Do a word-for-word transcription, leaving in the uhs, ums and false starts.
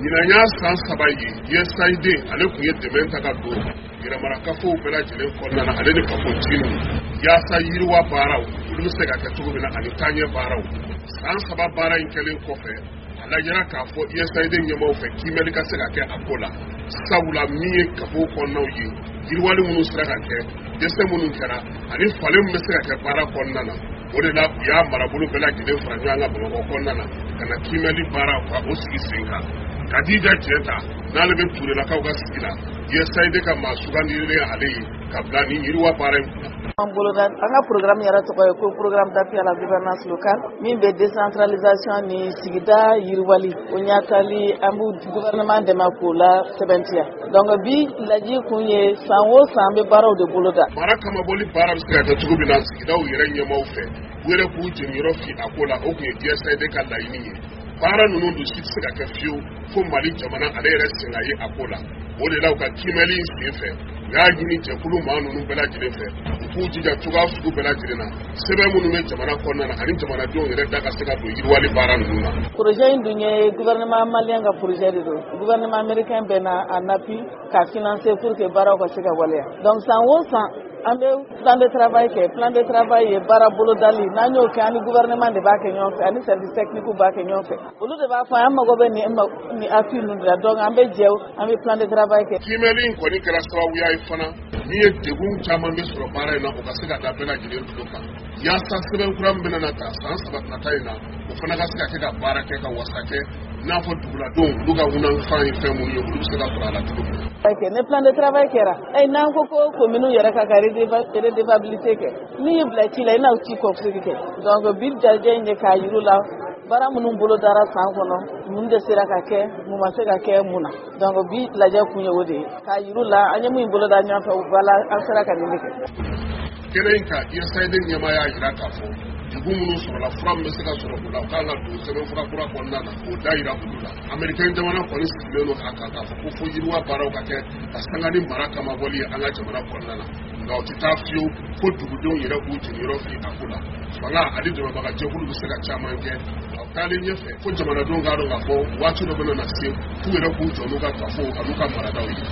ɲinanya san saba ye U S A I D ale kun ye dɛmɛ ta ka don yɛrɛmarakafo bɛɛ lajɛlen kɔnɔna na ale ni kafo tigiw yaasa yiriwa baaraw olu bɛ se ka kɛ cogo min na ani taaɲɛ baaraw san saba baara in kɛlen kɔfɛ a lajɛra k'a fɔ U S A I D ɲɛmaaw fɛ kiimɛli ka se ka kɛ a ko la sabula min ye kafo kɔnɔnaw ye yiriwali minnu sera ka kɛ dɛsɛ minnu kɛra ani falen min bɛ se ka kɛ baara kɔnɔna na o de la u y'a marabolo bɛɛ lajɛlen fara ɲɔgɔn kan Bamakɔ kɔnɔna na ka na kiimɛli baara ka o sigi sen kan Kadija Jɛnta n'ale bɛ Turelakaw ka sigi la U S A I D ka maa sugandilen ale ye ka bila ni yiriwa baara in kunna. An bolo da an ka programme yɛrɛ tɔgɔ ye ko programme d'appui à la gouvernance locale min bɛ décentralisation ni sigida yiriwali o ɲatali an b'u gouvernement dɛmɛ k'o la sɛbɛntiya donc bi laji kun ye san o san bɛ baaraw de bolo da. Mara kama bɔli baara bɛ se ka kɛ cogo min na sigidaw yɛrɛ ɲɛmaaw fɛ u yɛrɛ k'u jeniyɔrɔ fi a ko la o kun ye U S A I D ka laɲini ye. Baara ninnu du si tɛ se ka kɛ fiyewu fo Mali jamana ale yɛrɛ sen ka ye a ko la o de la u ka kiimɛli in sen fɛ u y'a ɲini jɛkulu maa ninnu bɛɛ lajɛlen fɛ u k'u jija cogoya sugu bɛɛ lajɛlen na sɛbɛn minnu bɛ jamana kɔnɔna na ani jamanadenw yɛrɛ da ka se ka don yiriwali baara ninnu na. Projet in dun ye gouvernement malien ka projet de don gouvernement américain bɛ na en appui ka financer pour que baaraw ka se ka waleya donc san o san an bɛ plan de travail kɛ plan de travail ye baara bolodali n'an y'o kɛ ani gouvernement de b'a kɛ ɲɔgɔn fɛ ani service technique b'a kɛ ɲɔgɔn fɛ olu de b'a fɔ an mago bɛ nin ni appui ninnu de la donc an bɛ jɛ an bɛ plan de travail kɛ. Kiimɛli in kɔni kɛra sababuya ye fana min ye degun caman bɛ sɔrɔ baara in na o ka se ka da bɛɛ lajɛlen tulo kan yaasa sɛbɛn kura min bɛna na ta san saba nata in na o fana ka se ka kɛ ka baara kɛ ka wasa kɛ n'a fɔ duguladenw olu ka ŋunanfan ye fɛn minnu ye olu bɛ se ka sɔrɔ a la cogo min na. Ne plan de travail kɛra ɛ n'an ko ko commune yɛrɛ ka ka redevabilité kɛ min ye bila ci la i n'aw ci conflit kɛ donc bi jajɛ in ye k'a yiru la baara minnu bolo dara san kɔnɔ mun de sera ka kɛ mun ma se ka kɛ mun na donc bi lajɛ kun ye o de ye k'a yiru la an ye mun bolo da ɲɔgɔn fɛ wala an sera ka nin de kɛ. Kɛnɛ in ka U S A I D ɲɛmaa y'a jira k'a fɔ degun minnu sɔrɔla fura min bɛ se ka sɔrɔ o la u kan ka don sɛbɛn fura kura kɔnɔna na k'o da yira olu la Américain jamana kɔni sigilen don a kan k'a fɔ ko fo yiriwa baaraw ka kɛ ka sanga ni mara kama bɔli ye an ka jamana kɔnɔna na nka o tɛ taa fiyewu fo dugudenw yɛrɛ k'u jeniyɔrɔ fi a ko la fanga ani dɛmɛbagajɛkulu bɛ se ka caman kɛ a taalen ɲɛfɛ fo jamanadenw k'a dɔn k'a fɔ waati dɔ bɛna na se f'u yɛrɛ k'u jɔ n'u ka gafow an'u ka maradaw ye.